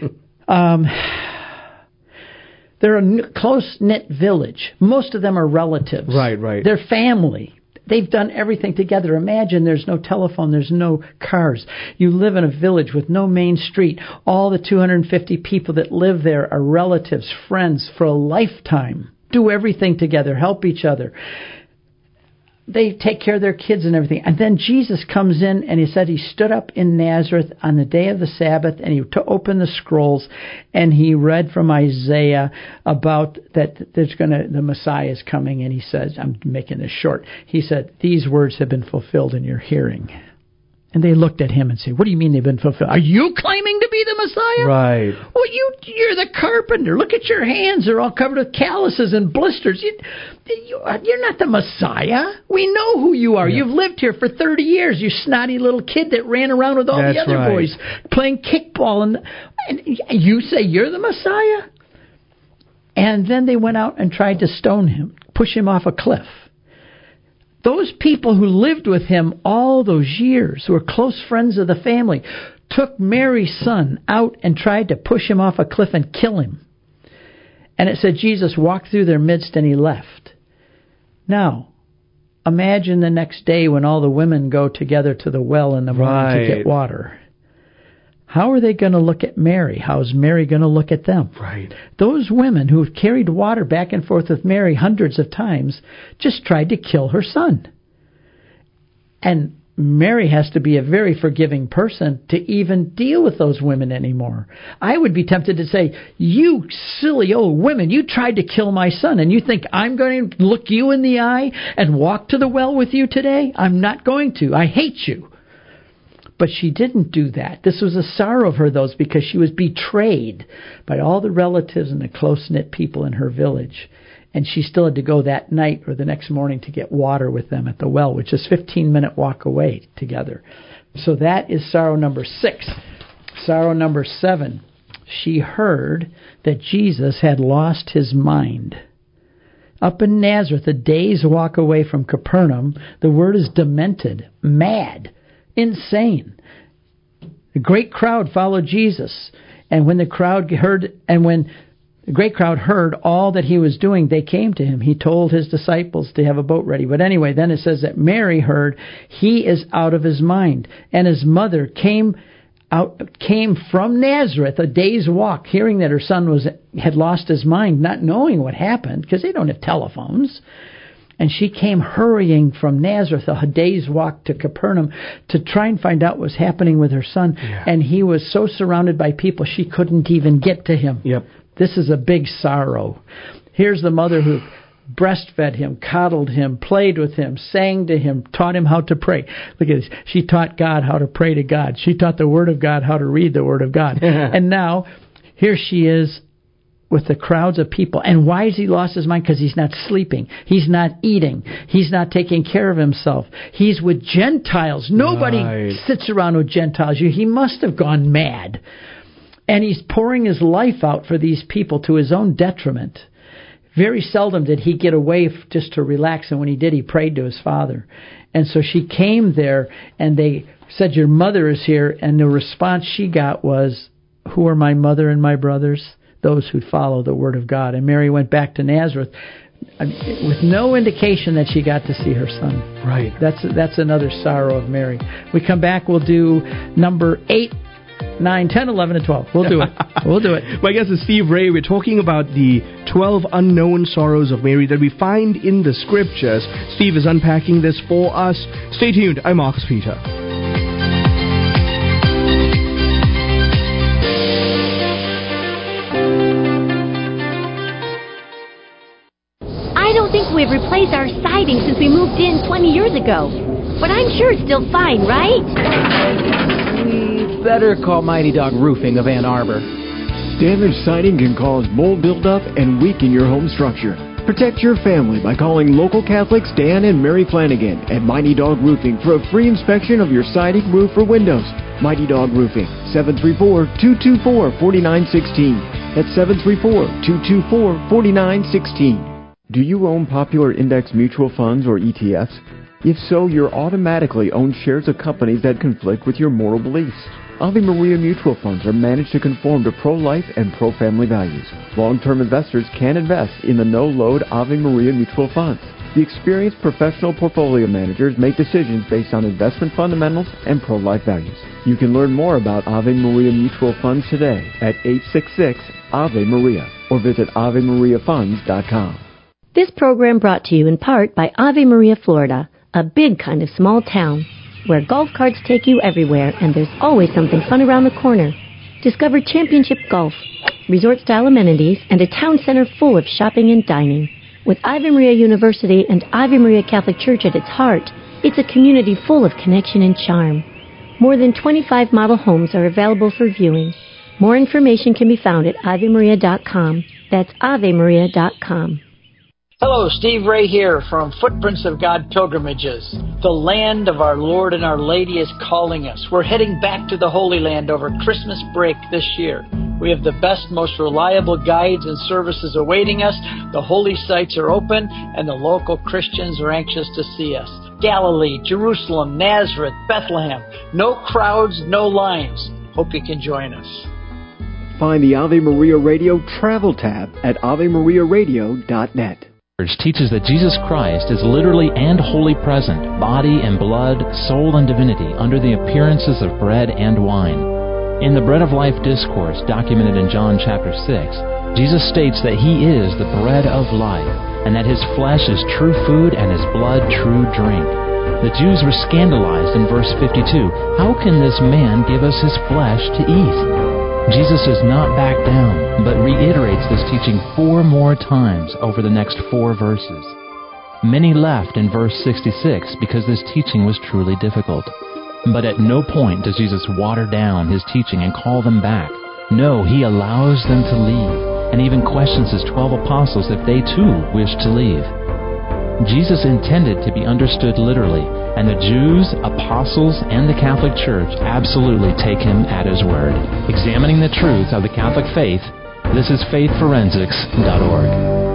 Speaker 12: They're a close-knit village. Most of them are relatives.
Speaker 2: Right.
Speaker 12: They're family. They've done everything together. Imagine there's no telephone, there's no cars. You live in a village with no main street. All the 250 people that live there are relatives, friends for a lifetime. Do everything together, help each other. They take care of their kids and everything. And then Jesus comes in, and he said he stood up in Nazareth on the day of the Sabbath, and he opened the scrolls, and he read from Isaiah about that the Messiah is coming, and he says, I'm making this short, he said, these words have been fulfilled in your hearing. And they looked at him and said, what do you mean they've been fulfilled? Are you claiming to be the Messiah?
Speaker 2: Right.
Speaker 12: Well, you're the carpenter. Look at your hands. They're all covered with calluses and blisters. You're not the Messiah. We know who you are. Yeah. You've lived here for 30 years. You snotty little kid that ran around with all the other boys playing kickball. And you say you're the Messiah? And then they went out and tried to stone him, push him off a cliff. Those people who lived with him all those years, who were close friends of the family, took Mary's son out and tried to push him off a cliff and kill him. And it said Jesus walked through their midst and he left. Now, imagine the next day when all the women go together to the well in the morning to get water. How are they going to look at Mary? How is Mary going to look at them?
Speaker 2: Right.
Speaker 12: Those women who carried water back and forth with Mary hundreds of times just tried to kill her son. And Mary has to be a very forgiving person to even deal with those women anymore. I would be tempted to say, you silly old women, you tried to kill my son, and you think I'm going to look you in the eye and walk to the well with you today? I'm not going to. I hate you. But she didn't do that. This was a sorrow of her, though, because she was betrayed by all the relatives and the close-knit people in her village. And she still had to go that night or the next morning to get water with them at the well, which is a 15-minute walk away together. So that is sorrow number 6. Sorrow number 7. She heard that Jesus had lost his mind. Up in Nazareth, a day's walk away from Capernaum, the word is demented, mad, insane. A great crowd followed Jesus, and when the great crowd heard all that he was doing, they came to him. He told his disciples to have a boat ready. But anyway, then it says that Mary heard he is out of his mind, and his mother came came from Nazareth, a day's walk, hearing that her son had lost his mind, not knowing what happened, because they don't have telephones. And she came hurrying from Nazareth, a day's walk to Capernaum, to try and find out what was happening with her son. Yeah. And he was so surrounded by people, she couldn't even get to him.
Speaker 2: Yep.
Speaker 12: This is a big sorrow. Here's the mother who breastfed him, coddled him, played with him, sang to him, taught him how to pray. Look at this. She taught God how to pray to God. She taught the Word of God how to read the Word of God. And now, here she is with the crowds of people. And why has he lost his mind? Because he's not sleeping. He's not eating. He's not taking care of himself. He's with Gentiles. Nobody sits around with Gentiles. He must have gone mad. And he's pouring his life out for these people to his own detriment. Very seldom did he get away just to relax, and when he did, he prayed to his Father. And so she came there, and they said, "Your mother is here," and the response she got was, "Who are my mother and my brothers? Those who follow the Word of God." And Mary went back to Nazareth with no indication that she got to see her son.
Speaker 2: Right.
Speaker 12: That's another sorrow of Mary. We come back, we'll do number 8, 9, 10, 11, and 12. We'll do it. We'll do it.
Speaker 2: My guest is Steve Ray. We're talking about the 12 unknown sorrows of Mary that we find in the Scriptures. Steve is unpacking this for us. Stay tuned. I'm Marcus Peter.
Speaker 17: I don't think we've replaced our siding since we moved in 20 years ago. But I'm sure it's still fine, right?
Speaker 6: Better call Mighty Dog Roofing of Ann Arbor.
Speaker 1: Damaged siding can cause mold buildup and weaken your home structure. Protect your family by calling local Catholics Dan and Mary Flanagan at Mighty Dog Roofing for a free inspection of your siding, roof, or windows. Mighty Dog Roofing, 734-224-4916. That's 734-224-4916. Do you own popular index mutual funds or ETFs? If so, you're automatically own shares of companies that conflict with your moral beliefs. Ave Maria mutual funds are managed to conform to pro-life and pro-family values. Long-term investors can invest in the no-load Ave Maria mutual funds. The experienced professional portfolio managers make decisions based on investment fundamentals and pro-life values. You can learn more about Ave Maria mutual funds today at 866-AVE-MARIA or visit AveMariaFunds.com.
Speaker 17: This program brought to you in part by Ave Maria, Florida, a big kind of small town where golf carts take you everywhere and there's always something fun around the corner. Discover championship golf, resort-style amenities, and a town center full of shopping and dining. With Ave Maria University and Ave Maria Catholic Church at its heart, it's a community full of connection and charm. More than 25 model homes are available for viewing. More information can be found at AveMaria.com. That's AveMaria.com.
Speaker 12: Hello, Steve Ray here from Footprints of God Pilgrimages. The land of our Lord and Our Lady is calling us. We're heading back to the Holy Land over Christmas break this year. We have the best, most reliable guides and services awaiting us. The holy sites are open, and the local Christians are anxious to see us. Galilee, Jerusalem, Nazareth, Bethlehem. No crowds, no lines. Hope you can join us.
Speaker 1: Find the Ave Maria Radio Travel tab at AveMariaRadio.net.
Speaker 18: Teaches that Jesus Christ is literally and wholly present, body and blood, soul and divinity, under the appearances of bread and wine. In the Bread of Life discourse documented in John chapter 6, Jesus states that He is the bread of life, and that His flesh is true food and His blood true drink. The Jews were scandalized in verse 52. How can this man give us His flesh to eat? Jesus does not back down, but reiterates this teaching 4 more times over the next 4 verses. Many left in verse 66 because this teaching was truly difficult. But at no point does Jesus water down His teaching and call them back. No, He allows them to leave, and even questions His 12 apostles if they too wish to leave. Jesus intended to be understood literally, and the Jews, apostles, and the Catholic Church absolutely take Him at His word. Examining the truth of the Catholic faith, this is faithforensics.org.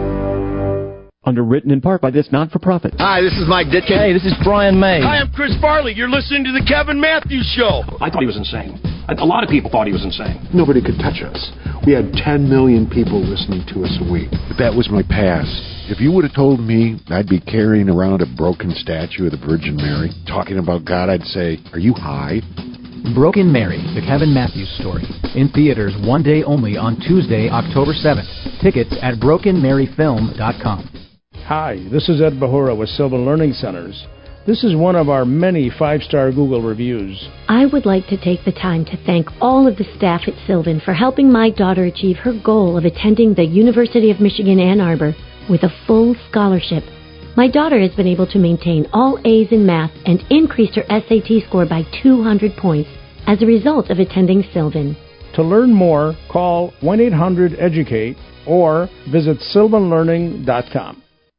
Speaker 1: Underwritten in part by this not-for-profit.
Speaker 19: Hi, this is Mike Ditkin.
Speaker 6: Hey, this is Brian May.
Speaker 19: Hi, I'm Chris Farley. You're listening to the Kevin Matthews Show.
Speaker 20: I thought he was insane. A lot of people thought he was insane.
Speaker 21: Nobody could touch us. We had 10 million people listening to us a week.
Speaker 22: But that was my past. If you would have told me I'd be carrying around a broken statue of the Virgin Mary, talking about God, I'd say, are you high?
Speaker 6: Broken Mary, the Kevin Matthews story. In theaters one day only on Tuesday, October 7th. Tickets at brokenmaryfilm.com.
Speaker 3: Hi, this is Ed Bahura with Sylvan Learning Centers. This is one of our many 5-star Google reviews.
Speaker 17: I would like to take the time to thank all of the staff at Sylvan for helping my daughter achieve her goal of attending the University of Michigan Ann Arbor with a full scholarship. My daughter has been able to maintain all A's in math and increased her SAT score by 200 points as a result of attending Sylvan.
Speaker 3: To learn more, call 1-800-EDUCATE or visit sylvanlearning.com.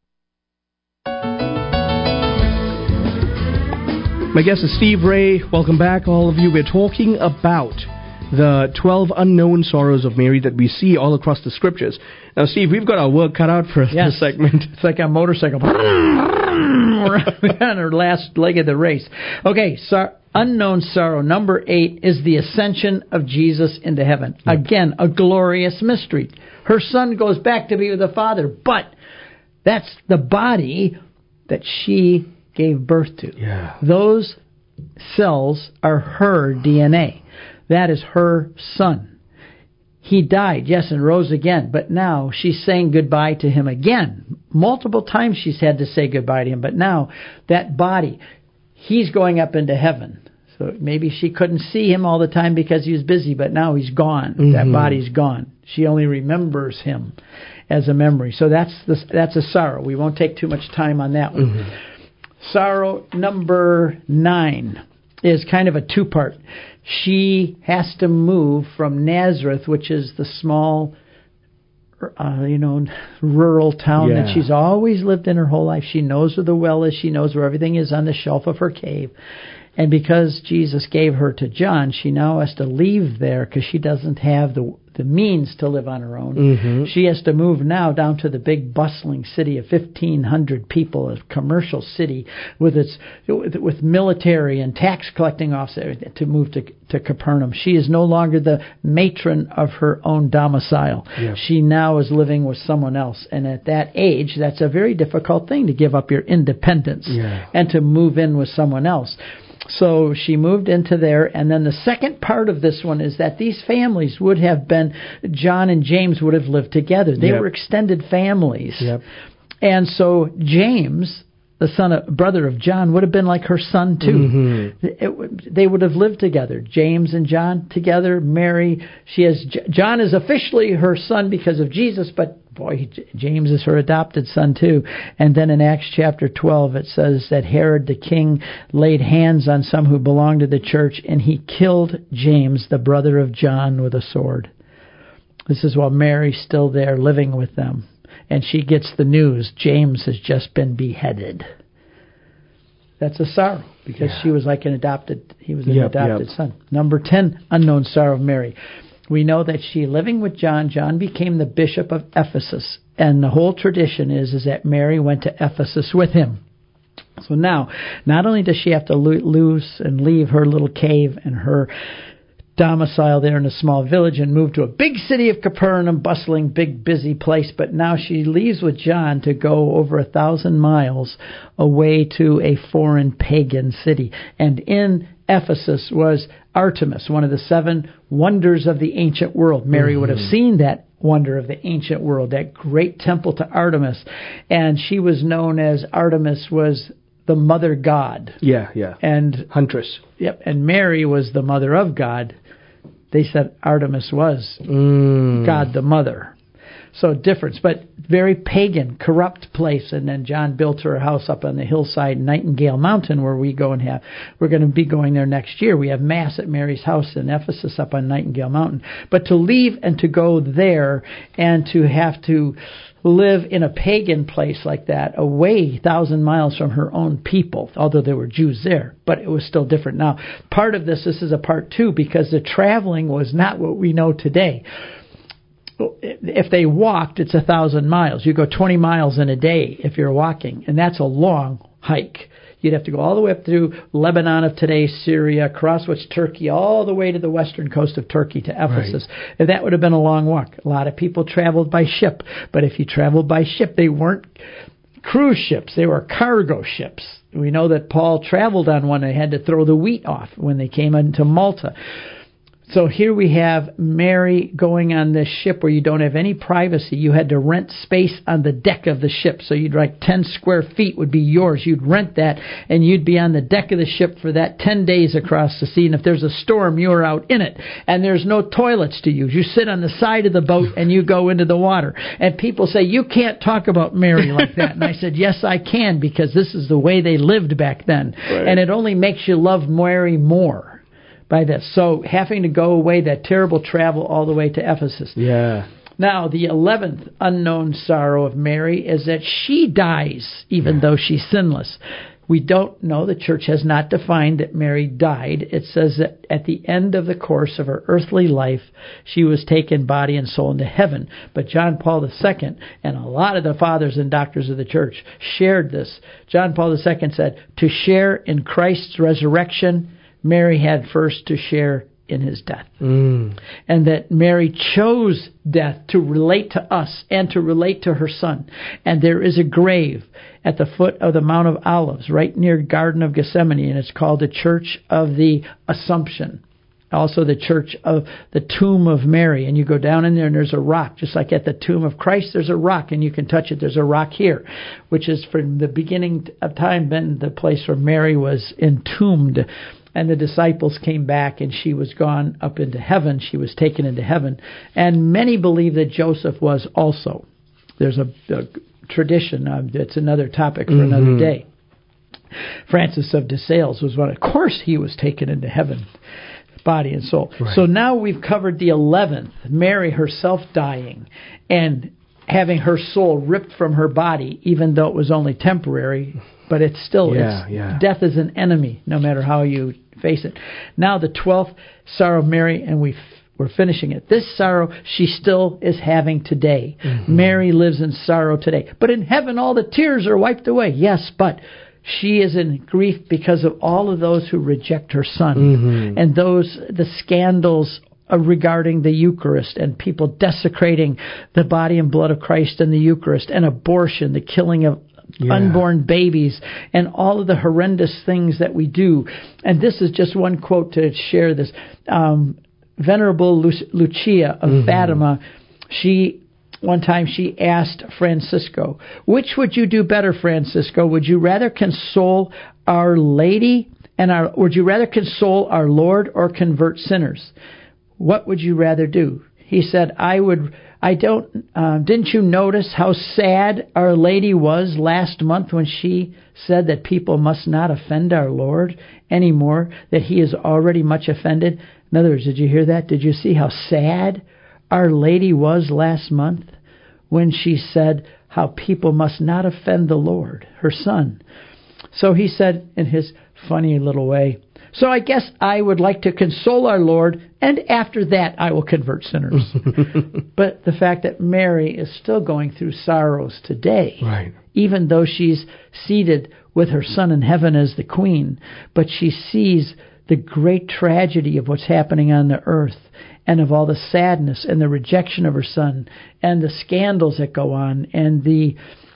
Speaker 2: My guest is Steve Ray. Welcome back, all of you. We're talking about the 12 unknown sorrows of Mary that we see all across the scriptures. Now, Steve, we've got our work cut out for us this segment.
Speaker 12: It's like a motorcycle. We're on our last leg of the race. Okay, unknown sorrow. Number 8 is the ascension of Jesus into heaven. Yeah. Again, a glorious mystery. Her son goes back to be with the Father, but that's the body that she gave birth to.
Speaker 2: Yeah.
Speaker 12: Those cells are her DNA. That is her son. He died, yes, and rose again, but now she's saying goodbye to him again. Multiple times she's had to say goodbye to him, but now that body, he's going up into heaven. So maybe she couldn't see him all the time because he was busy, but now he's gone. Mm-hmm. That body's gone. She only remembers him as a memory. So that's a sorrow. We won't take too much time on that one. Mm-hmm. Sorrow number 9 is kind of a two-part. She has to move from Nazareth, which is the small, rural town that she's always lived in her whole life. She knows where the well is. She knows where everything is on the shelf of her cave. And because Jesus gave her to John, she now has to leave there because she doesn't have the means to live on her own. Mm-hmm. She has to move now down to the big bustling city of 1,500 people, a commercial city with military and tax collecting officers, to move to Capernaum. She is no longer the matron of her own domicile. Yep. She now is living with someone else. And at that age, that's a very difficult thing, to give up your independence and to move in with someone else. So she moved into there, and then the second part of this one is that these families would have been, John and James would have lived together. They were extended families. Yep. And so James, the brother of John, would have been like her son too. Mm-hmm. They would have lived together. James and John together. Mary, John is officially her son because of Jesus, but boy, James is her adopted son too. And then in Acts chapter 12, it says that Herod the king laid hands on some who belonged to the church, and he killed James, the brother of John, with a sword. This is while Mary's still there living with them. And she gets the news, James has just been beheaded. That's a sorrow, because she was like an adopted son. Number 10, unknown sorrow of Mary. We know that she, living with John, John became the bishop of Ephesus. And the whole tradition is that Mary went to Ephesus with him. So now, not only does she have to leave her little cave and her domicile there in a small village and move to a big city of Capernaum, bustling, big, busy place, but now she leaves with John to go over 1,000 miles away to a foreign pagan city. And in Ephesus was Artemis, one of the 7 wonders of the ancient world. Mary would have seen that wonder of the ancient world, that great temple to Artemis. And she was known as, Artemis was the mother god. And huntress. Yep. And Mary was the mother of God. They said Artemis was God the mother. So difference, but very pagan, corrupt place. And then John built her a house up on the hillside, Nightingale Mountain, where we're going to be going there next year. We have Mass at Mary's house in Ephesus up on Nightingale Mountain. But to leave and to go there and to have to live in a pagan place like that, away 1,000 miles from her own people, although there were Jews there, but it was still different. Now, part of this is a part 2, because the traveling was not what we know today. If they walked, it's 1,000 miles. You go 20 miles in a day if you're walking, and that's a long hike. You'd have to go all the way up through Lebanon of today, Syria, across Turkey, all the way to the western coast of Turkey to Ephesus. Right. And that would have been a long walk. A lot of people traveled by ship. But if you traveled by ship, they weren't cruise ships. They were cargo ships. We know that Paul traveled on one. They had to throw the wheat off when they came into Malta. So here we have Mary going on this ship where you don't have any privacy. You had to rent space on the deck of the ship. So you'd 10 square feet would be yours. You'd rent that, and you'd be on the deck of the ship for that 10 days across the sea. And if there's a storm, you're out in it. And there's no toilets to use. You sit on the side of the boat and you go into the water. And people say, you can't talk about Mary like that. And I said, yes, I can, because this is the way they lived back then. Right. And it only makes you love Mary more by this. So having to go away, that terrible travel all the way to Ephesus.
Speaker 2: Yeah.
Speaker 12: Now, the 11th unknown sorrow of Mary is that she dies, even though she's sinless. We don't know. The church has not defined that Mary died. It says that at the end of the course of her earthly life, she was taken body and soul into heaven. But John Paul II, and a lot of the fathers and doctors of the church, shared this. John Paul II said, to share in Christ's resurrection, Mary had first to share in his death. And that Mary chose death to relate to us and to relate to her son. And there is a grave at the foot of the Mount of Olives, right near Garden of Gethsemane, and it's called the Church of the Assumption. Also the Church of the Tomb of Mary. And you go down in there and there's a rock. Just like at the tomb of Christ, there's a rock and you can touch it. There's a rock here, which is from the beginning of time been the place where Mary was entombed. And the disciples came back, and she was gone up into heaven. She was taken into heaven. And many believe that Joseph was also. There's a tradition. It's another topic for another day. Francis of de Sales was one. Of course, he was taken into heaven, body and soul. Right. So now we've covered the 11th, Mary herself dying, and having her soul ripped from her body, even though it was only temporary. But it's still, death is an enemy, no matter how you face it. Now the 12th sorrow of Mary, and we're finishing it. This sorrow she still is having today. Mary lives in sorrow today. But in heaven all the tears are wiped away. Yes, but she is in grief because of all of those who reject her son. And the scandals regarding the Eucharist and people desecrating the body and blood of Christ in the Eucharist, and abortion, the killing of unborn babies, and all of the horrendous things that we do. And this is just one quote to share this. Venerable Lucia of Fatima, one time she asked Francisco, which would you do better, Francisco? Would you rather console Our Lady would you rather console our Lord or convert sinners? What would you rather do? He said, didn't you notice how sad Our Lady was last month when she said that people must not offend our Lord anymore, that he is already much offended? In other words, did you hear that? Did you see how sad Our Lady was last month when she said how people must not offend the Lord, her son? So he said in his funny little way, so I guess I would like to console our Lord, and after that I will convert sinners. But the fact that Mary is still going through sorrows today, right, even though she's seated with her son in heaven as the queen, but she sees the great tragedy of what's happening on the earth, and of all the sadness and the rejection of her son, and the scandals that go on, and the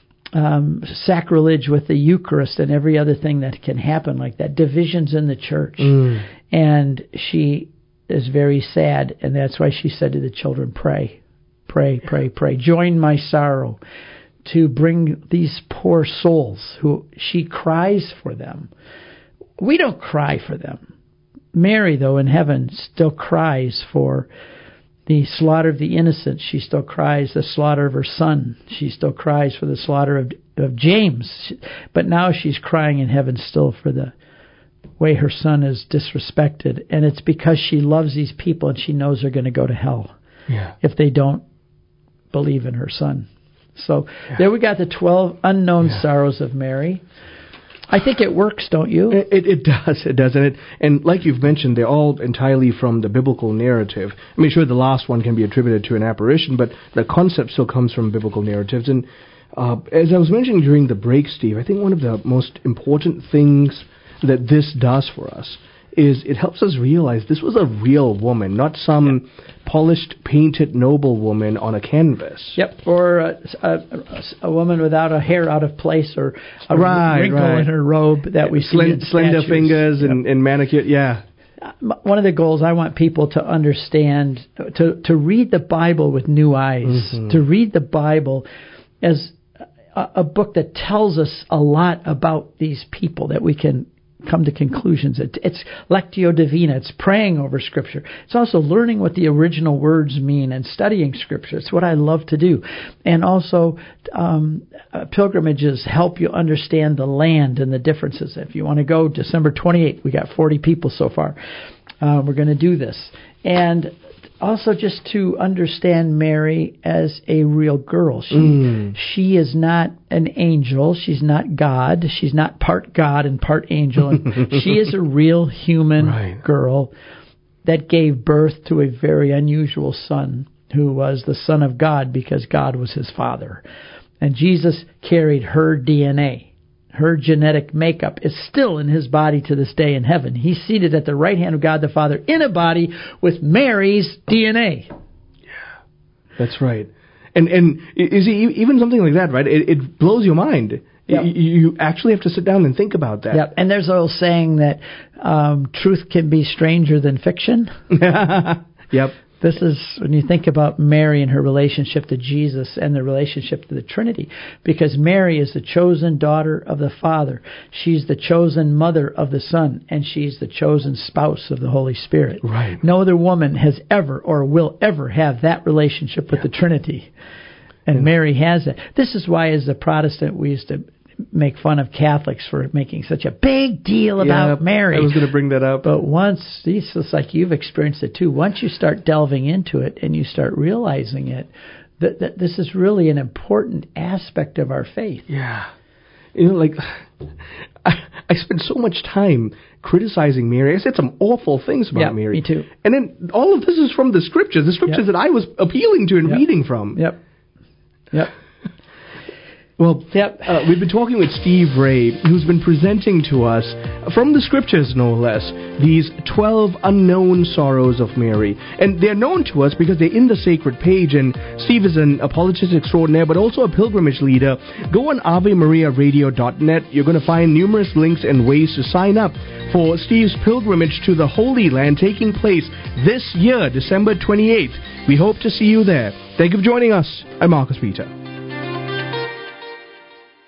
Speaker 12: sacrilege with the Eucharist and every other thing that can happen like that, divisions in the church. And she is very sad, and that's why she said to the children, pray, pray, pray, pray. Join my sorrow to bring these poor souls who she cries for them. We don't cry for them. Mary, though, in heaven still cries for the slaughter of the innocent. She still cries the slaughter of her son. She still cries for the slaughter of James. But now she's crying in heaven still for the way her son is disrespected. And it's because she loves these people and she knows they're going to go to hell if they don't believe in her son. So there we got the 12 unknown sorrows of Mary. I think it works, don't you?
Speaker 2: It does. And like you've mentioned, they're all entirely from the biblical narrative. I mean, sure, the last one can be attributed to an apparition, but the concept still comes from biblical narratives. And as I was mentioning during the break, Steve, I think one of the most important things that this does for us is it helps us realize this was a real woman, not some polished, painted noble woman on a canvas.
Speaker 12: Yep, or a woman without a hair out of place, or a wrinkle in her robe that we see in
Speaker 2: slender
Speaker 12: statues.
Speaker 2: fingers and manicured. Yeah.
Speaker 12: One of the goals I want people to understand, to read the Bible with new eyes, to read the Bible as a book that tells us a lot about these people, that we can come to conclusions. It's Lectio Divina. It's praying over Scripture. It's also learning what the original words mean and studying Scripture. It's what I love to do. And also, pilgrimages help you understand the land and the differences. If you want to go December 28th, we got 40 people so far. We're going to do this. And also just to understand Mary as a real girl. She is not an angel. She's not God. She's not part God and part angel. And she is a real human girl that gave birth to a very unusual son, who was the Son of God because God was his father. And Jesus carried her DNA. Her genetic makeup is still in his body to this day in heaven. He's seated at the right hand of God the Father in a body with Mary's DNA.
Speaker 2: Yeah, that's right. And is even something like that, right? It blows your mind. Yep. You actually have to sit down and think about that.
Speaker 12: Yep. And there's a old saying that truth can be stranger than fiction.
Speaker 2: Yep.
Speaker 12: This is when you think about Mary and her relationship to Jesus and the relationship to the Trinity, because Mary is the chosen daughter of the Father. She's the chosen mother of the Son, and she's the chosen spouse of the Holy Spirit.
Speaker 2: Right.
Speaker 12: No other woman has ever or will ever have that relationship with the Trinity. And Mary has that. This is why, as a Protestant, we used to make fun of Catholics for making such a big deal about Mary.
Speaker 2: I was going to bring that up.
Speaker 12: But once, it's like you've experienced it too, once you start delving into it and you start realizing it, that this is really an important aspect of our faith.
Speaker 2: Yeah. You know, like, I spent so much time criticizing Mary. I said some awful things about Mary.
Speaker 12: Me too.
Speaker 2: And then all of this is from the Scriptures that I was appealing to and reading from.
Speaker 12: Yep.
Speaker 2: Well, we've been talking with Steve Ray, who's been presenting to us, from the Scriptures no less, these 12 unknown sorrows of Mary. And they're known to us because they're in the sacred page, and Steve is an apologist extraordinaire, but also a pilgrimage leader. Go on AveMariaRadio.net. You're going to find numerous links and ways to sign up for Steve's pilgrimage to the Holy Land taking place this year, December 28th. We hope to see you there. Thank you for joining us. I'm Marcus Peter.